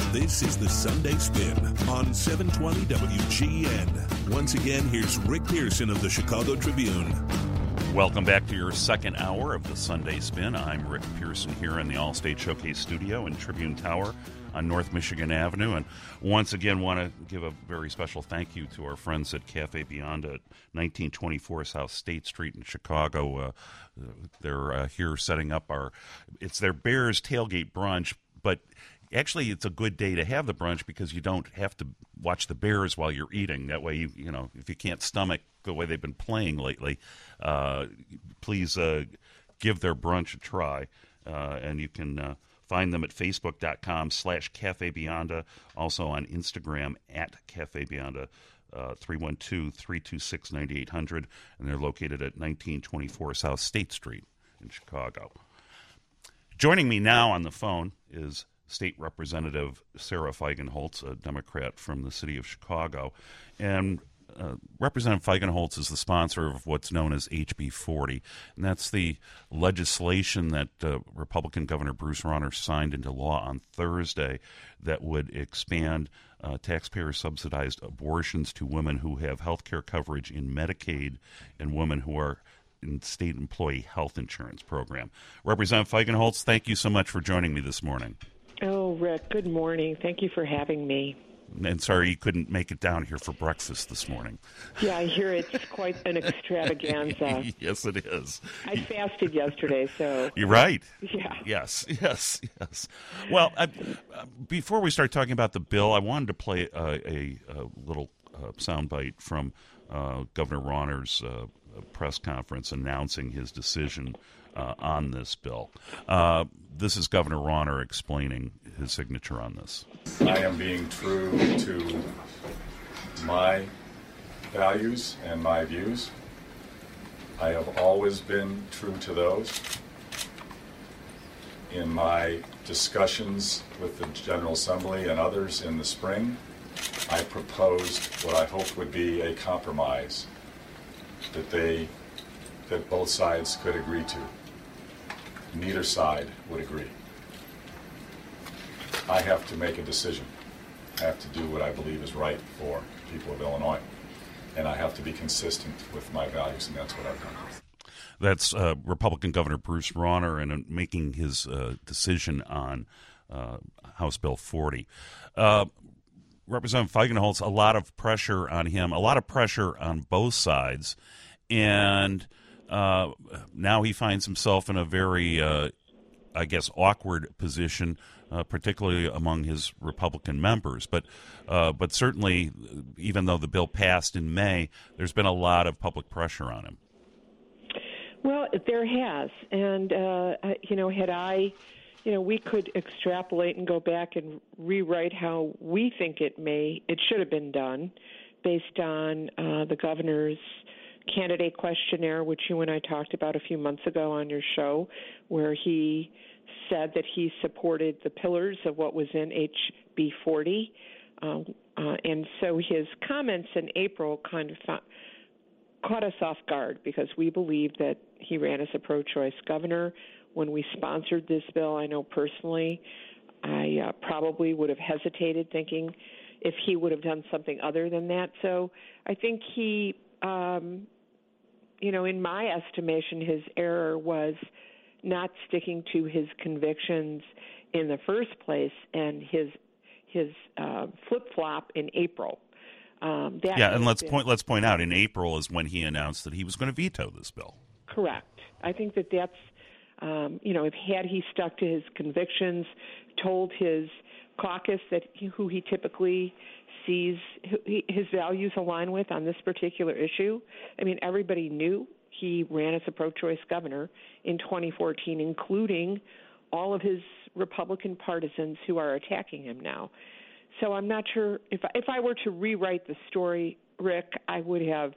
This is the Sunday Spin on 720 WGN. Once again, here's Rick Pearson of the Chicago Tribune. Welcome back to your second hour of the Sunday Spin. I'm Rick Pearson here in the Allstate Showcase studio in Tribune Tower on North Michigan Avenue. And once again, want to give a very special thank you to our friends at Cafe Bionda at 1924 South State Street in Chicago. They're here setting up it's their Bears tailgate brunch, but actually, it's a good day to have the brunch because you don't have to watch the Bears while you're eating. That way, you know, if you can't stomach the way they've been playing lately, please give their brunch a try. And you can find them at facebook.com/Cafe Bionda, also on Instagram at Cafe Bionda, 312-326-9800, and they're located at 1924 South State Street in Chicago. Joining me now on the phone is State Representative Sarah Feigenholtz, a Democrat from the city of Chicago. And Representative Feigenholtz is the sponsor of what's known as HB 40, and that's the legislation that Republican Governor Bruce Rauner signed into law on Thursday that would expand taxpayer-subsidized abortions to women who have health care coverage in Medicaid and women who are in state employee health insurance program. Representative Feigenholtz, thank you so much for joining me this morning. Oh, Rick, good morning. Thank you for having me. And sorry you couldn't make it down here for breakfast this morning. Yeah, I hear it's quite an extravaganza. Yes, it is. I fasted yesterday, so... You're right. Yeah. Yes. Well, before we start talking about the bill, I wanted to play a little soundbite from Governor Rauner's press conference announcing his decision on this bill. This is Governor Rauner explaining his signature on this. I am being true to my values and my views. I have always been true to those. In my discussions with the General Assembly and others in the spring, I proposed what I hoped would be a compromise that both sides could agree to. Neither side would agree. I have to make a decision. I have to do what I believe is right for people of Illinois. And I have to be consistent with my values, and that's what I've done. That's Republican Governor Bruce Rauner and making his decision on House Bill 40. Representative Feigenholtz, a lot of pressure on him, a lot of pressure on both sides, and now he finds himself in a very, awkward position, particularly among his Republican members. But certainly, even though the bill passed in May, there's been a lot of public pressure on him. Well, there has. And, we could extrapolate and go back and rewrite how we think it should have been done based on the governor's candidate questionnaire, which you and I talked about a few months ago on your show, where he said that he supported the pillars of what was in HB 40. And so his comments in April kind of caught us off guard because we believed that he ran as a pro-choice governor. When we sponsored this bill, I know personally I probably would have hesitated thinking if he would have done something other than that. So I think he, in my estimation, his error was not sticking to his convictions in the first place and his flip-flop in April. And let's point out, in April is when he announced that he was going to veto this bill. Correct. I think that's, if had he stuck to his convictions, told his caucus who he typically sees his values align with on this particular issue. I mean, everybody knew he ran as a pro-choice governor in 2014, including all of his Republican partisans who are attacking him now. So I'm not sure if I were to rewrite the story, Rick, I would have,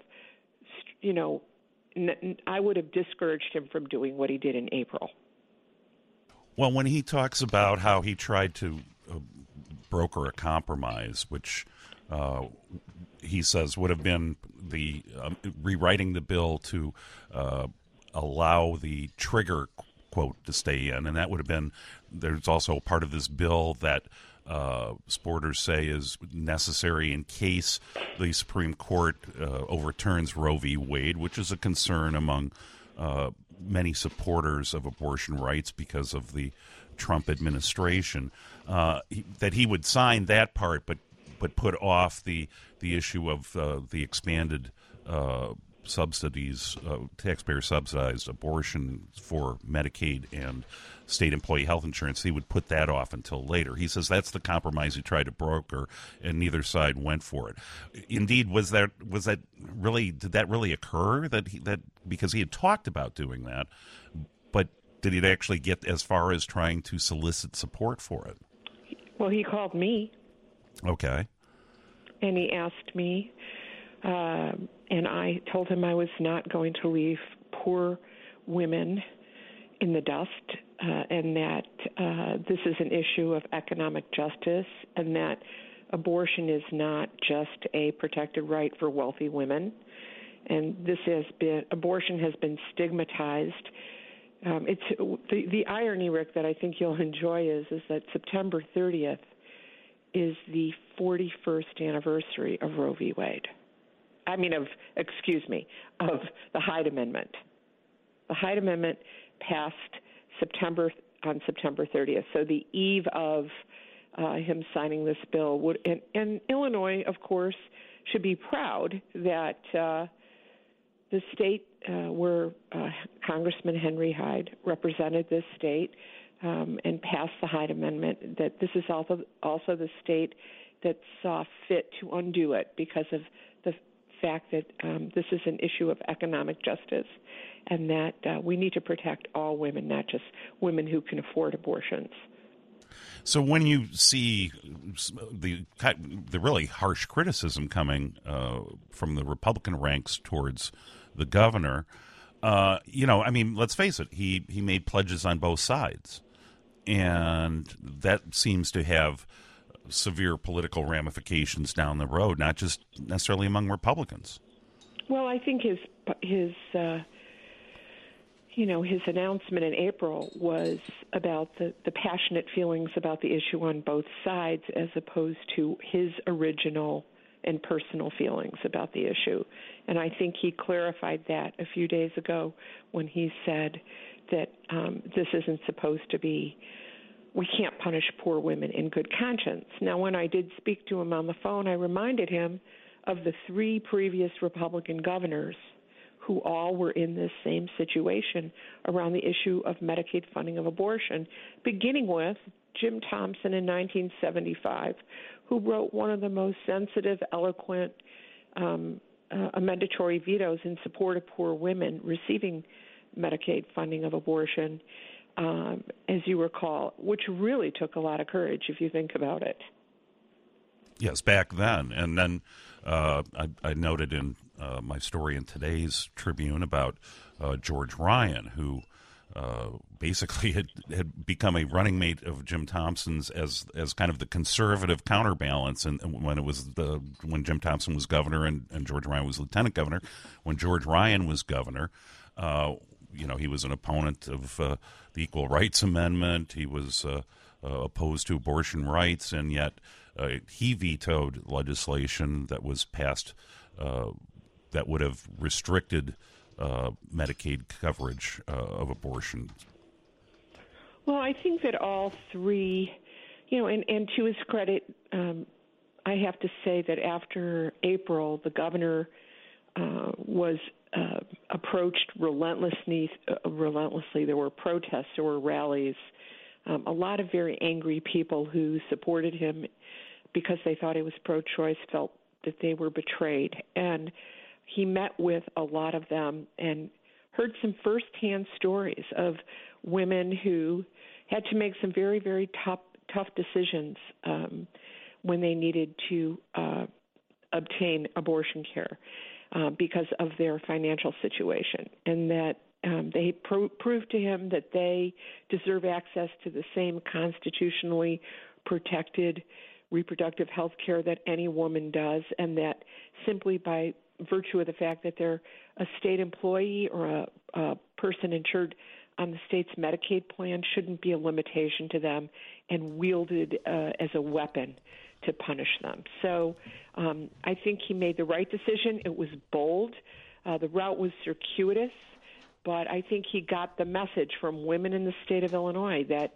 I would have discouraged him from doing what he did in April. Well, when he talks about how he tried to broker a compromise, which he says would have been the rewriting the bill to allow the trigger quote to stay in, and that would have been, there's also part of this bill that supporters say is necessary in case the Supreme Court overturns Roe v. Wade, which is a concern among many supporters of abortion rights because of the Trump administration, that he would sign that part, but put off the issue of the expanded subsidies, taxpayer-subsidized abortion for Medicaid and state employee health insurance. He would put that off until later. He says that's the compromise he tried to broker, and neither side went for it. Indeed, was that really? Did that really occur? That because he had talked about doing that, but did he actually get as far as trying to solicit support for it? Well, he called me. Okay. And he asked me, and I told him I was not going to leave poor women in the dust, and that this is an issue of economic justice, and that abortion is not just a protected right for wealthy women. And abortion has been stigmatized. It's the irony, Rick, that I think you'll enjoy is that September 30th is the 41st anniversary of Roe v. Wade. Of the Hyde Amendment. The Hyde Amendment passed on September 30th. So the eve of him signing this bill would, and Illinois, of course, should be proud that the state where Congressman Henry Hyde represented this state and passed the Hyde Amendment, that this is also the state that saw fit to undo it because of the fact that this is an issue of economic justice, and that we need to protect all women, not just women who can afford abortions. So when you see the really harsh criticism coming from the Republican ranks towards the governor, let's face it, he made pledges on both sides, and that seems to have severe political ramifications down the road, not just necessarily among Republicans. Well, I think his announcement in April was about the passionate feelings about the issue on both sides, as opposed to his original and personal feelings about the issue. And I think he clarified that a few days ago when he said that this isn't supposed to be, we can't punish poor women in good conscience. Now, when I did speak to him on the phone, I reminded him of the 3 previous Republican governors who all were in this same situation around the issue of Medicaid funding of abortion, beginning with Jim Thompson in 1975, who wrote one of the most sensitive, eloquent amendatory vetoes in support of poor women receiving Medicaid funding of abortion, as you recall, which really took a lot of courage if you think about it. Yes, back then. And then I noted in my story in today's Tribune about George Ryan, who basically had become a running mate of Jim Thompson's as kind of the conservative counterbalance. And when Jim Thompson was governor and George Ryan was lieutenant governor, when George Ryan was governor, he was an opponent of the Equal Rights Amendment. He was opposed to abortion rights, and yet he vetoed legislation that was passed that would have restricted Medicaid coverage of abortion. Well, I think that all 3, and to his credit, I have to say that after April, the governor was approached relentlessly. There were protests, there were rallies, a lot of very angry people who supported him because they thought he was pro-choice, felt that they were betrayed. And he met with a lot of them and heard some firsthand stories of women who had to make some very, very tough decisions when they needed to obtain abortion care because of their financial situation, and that they proved to him that they deserve access to the same constitutionally protected reproductive health care that any woman does, and that simply by virtue of the fact that they're a state employee or a person insured on the state's Medicaid plan shouldn't be a limitation to them and wielded as a weapon to punish them. So I think he made the right decision. It was bold. The route was circuitous, but I think he got the message from women in the state of Illinois that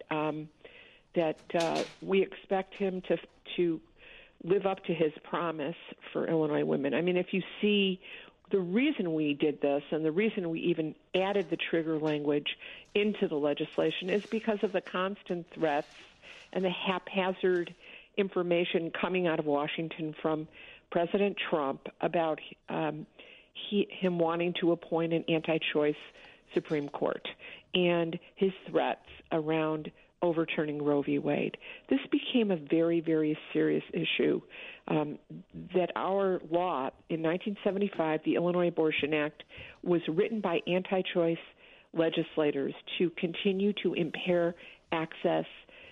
we expect him to live up to his promise for Illinois women. I mean, if you see the reason we did this and the reason we even added the trigger language into the legislation is because of the constant threats and the haphazard information coming out of Washington from President Trump about him wanting to appoint an anti-choice Supreme Court and his threats around overturning Roe v. Wade. This became a very, very serious issue that our law in 1975, the Illinois Abortion Act, was written by anti-choice legislators to continue to impair access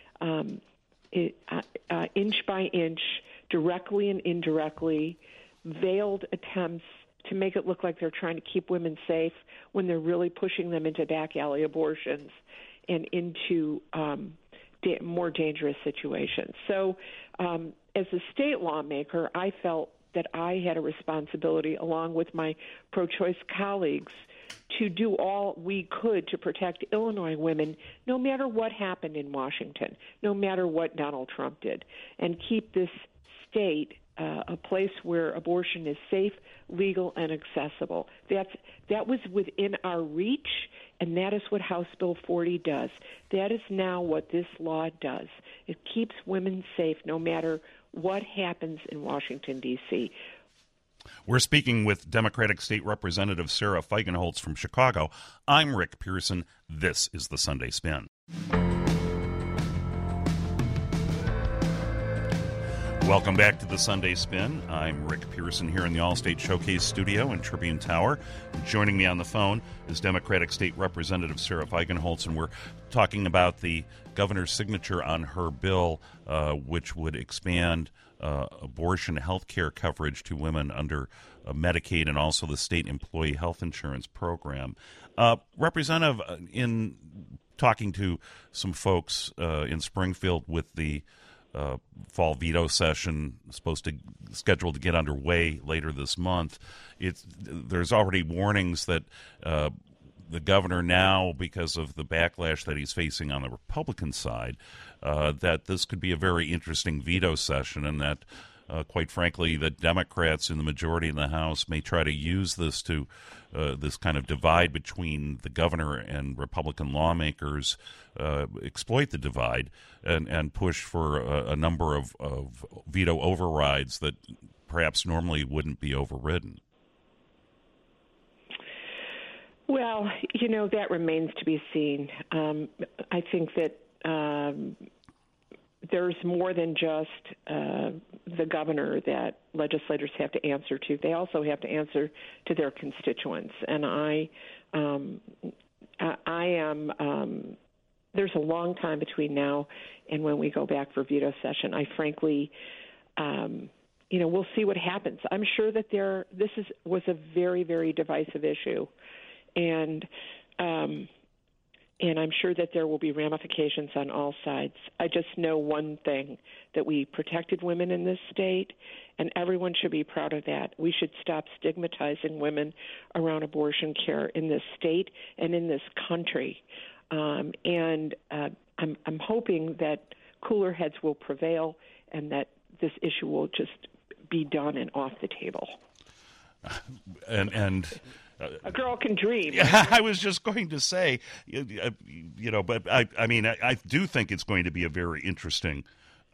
inch by inch, directly and indirectly, veiled attempts to make it look like they're trying to keep women safe when they're really pushing them into back alley abortions and into more dangerous situations. So as a state lawmaker, I felt that I had a responsibility, along with my pro-choice colleagues, to do all we could to protect Illinois women, no matter what happened in Washington, no matter what Donald Trump did, and keep this state a place where abortion is safe, legal, and accessible. That was within our reach, and that is what House Bill 40 does. That is now what this law does. It keeps women safe no matter what happens in Washington, D.C. We're speaking with Democratic State Representative Sarah Feigenholtz from Chicago. I'm Rick Pearson. This is the Sunday Spin. Welcome back to the Sunday Spin. I'm Rick Pearson here in the Allstate Showcase studio in Tribune Tower. Joining me on the phone is Democratic State Representative Sarah Feigenholtz, and we're talking about the governor's signature on her bill, which would expand abortion health care coverage to women under Medicaid and also the state employee health insurance program. Representative, in talking to some folks in Springfield with the fall veto session scheduled to get underway later this month, there's already warnings that the governor now, because of the backlash that he's facing on the Republican side, that this could be a very interesting veto session, and that quite frankly, the Democrats in the majority in the House may try to use this to this kind of divide between the governor and Republican lawmakers, exploit the divide and push for a number of veto overrides that perhaps normally wouldn't be overridden. Well, that remains to be seen. I think that there's more than just the governor that legislators have to answer to. They also have to answer to their constituents. And I am there's a long time between now and when we go back for veto session. I frankly, we'll see what happens. I'm sure that this was a very, very divisive issue. And I'm sure that there will be ramifications on all sides. I just know one thing, that we protected women in this state, and everyone should be proud of that. We should stop stigmatizing women around abortion care in this state and in this country. I'm hoping that cooler heads will prevail and that this issue will just be done and off the table. And a girl can dream. Yeah, I was just going to say, but I do think it's going to be a very interesting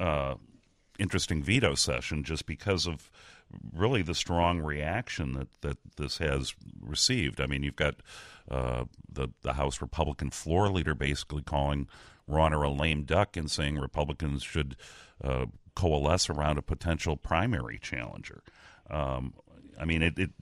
veto session, just because of really the strong reaction that this has received. I mean, you've got the House Republican floor leader basically calling Rauner a lame duck and saying Republicans should coalesce around a potential primary challenger. I mean,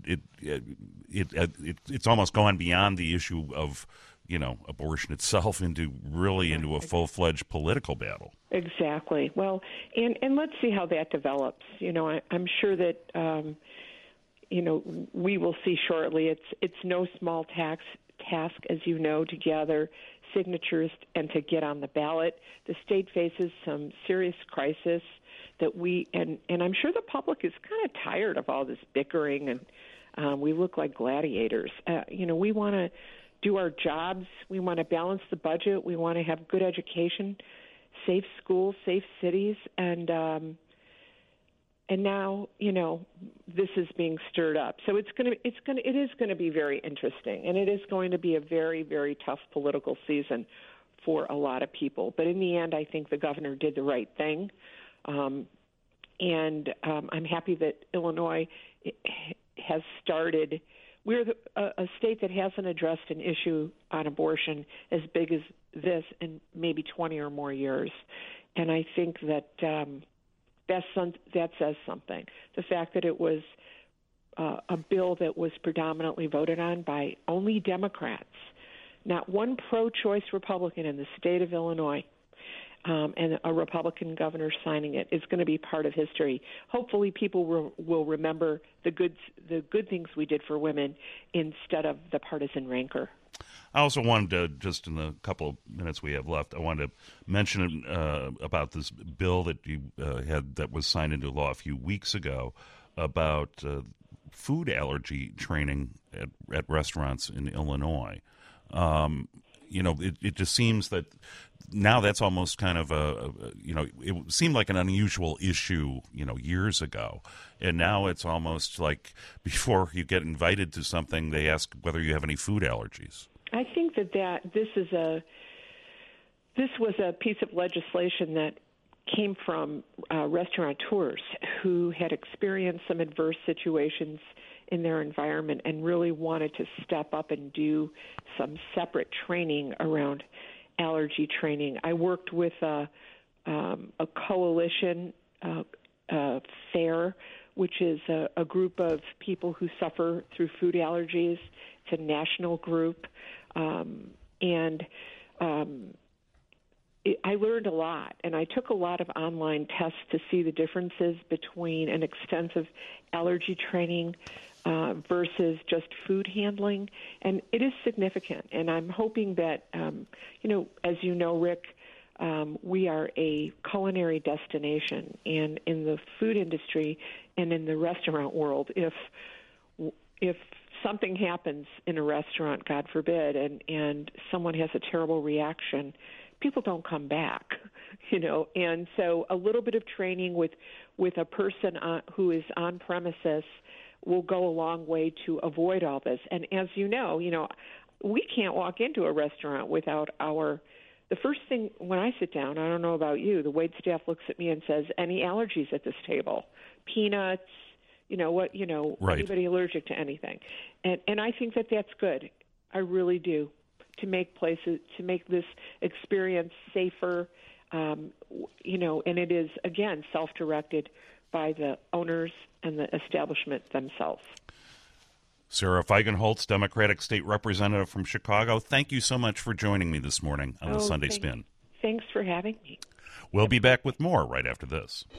it's almost gone beyond the issue of, abortion itself into a full-fledged political battle. Exactly. Well, and let's see how that develops. I'm sure that, we will see shortly. It's no small task task, as you know, to gather signatures and to get on the ballot. The state faces some serious crisis that and I'm sure the public is kind of tired of all this bickering, and we look like gladiators. We want to do our jobs. We want to balance the budget. We want to have good education, safe schools, safe cities, and now, this is being stirred up. So it is going to be very interesting, and it is going to be a very, very tough political season for a lot of people. But in the end, I think the governor did the right thing, and I'm happy that Illinois has started. We're a state that hasn't addressed an issue on abortion as big as this in maybe 20 or more years, and I think that. That says something. The fact that it was a bill that was predominantly voted on by only Democrats, not one pro-choice Republican in the state of Illinois, and a Republican governor signing it is going to be part of history. Hopefully, people will remember the good things we did for women instead of the partisan rancor. I also wanted to, just in the couple of minutes we have left, I wanted to mention about this bill that you had that was signed into law a few weeks ago about food allergy training at restaurants in Illinois. It just seems that now that's almost kind of it seemed like an unusual issue, years ago. And now it's almost like before you get invited to something, they ask whether you have any food allergies. I think that this was a piece of legislation that came from restaurateurs who had experienced some adverse situations in their environment and really wanted to step up and do some separate training around allergy training. I worked with a coalition FAIR, which is a group of people who suffer through food allergies. It's a national group, I learned a lot, and I took a lot of online tests to see the differences between an extensive allergy training versus just food handling, and it is significant. And I'm hoping that, as you know, Rick, we are a culinary destination, and in the food industry and in the restaurant world, if something happens in a restaurant, God forbid, and someone has a terrible reaction, people don't come back, And so a little bit of training with a person who is on premises will go a long way to avoid all this. And as you know, we can't walk into a restaurant without the first thing when I sit down, I don't know about you, the wait staff looks at me and says, any allergies at this table? Peanuts, Right. Anybody allergic to anything. And I think that that's good. I really do, to make this experience safer, and it is, again, self-directed by the owners and the establishment themselves. Sarah Feigenholtz, Democratic State Representative from Chicago, thank you so much for joining me this morning on the Sunday Spin. Thanks for having me. We'll be back with more right after this.